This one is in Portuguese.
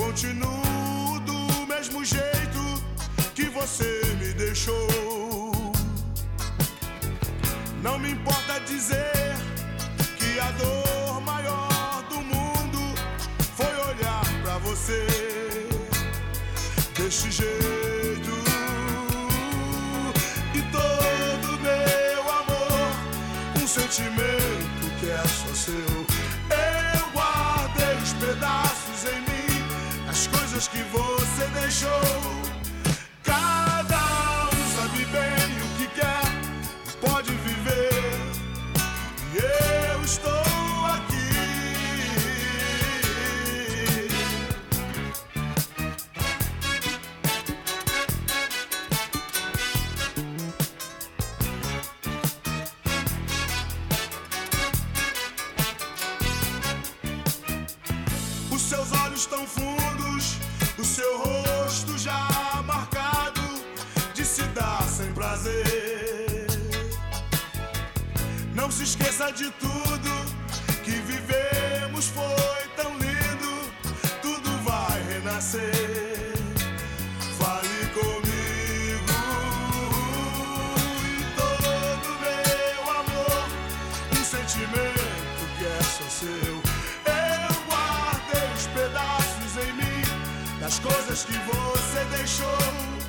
continuo do mesmo jeito que você me deixou. Não me importa dizer que a dor maior do mundo foi olhar pra você deste jeito. E todo meu amor, um sentimento que é só seu, eu guardei os pedaços em mim, as coisas que você deixou. Cada um sabe bem o que quer, pode viver, e eu estou aqui. Os seus olhos tão fundos, o seu rosto já marcado de se dar sem prazer. Não se esqueça de tudo que vivemos, foi tão lindo, tudo vai renascer. Fale comigo. E todo meu amor, um sentimento que é só seu, eu guardei os pedaços em mim, das coisas que você deixou.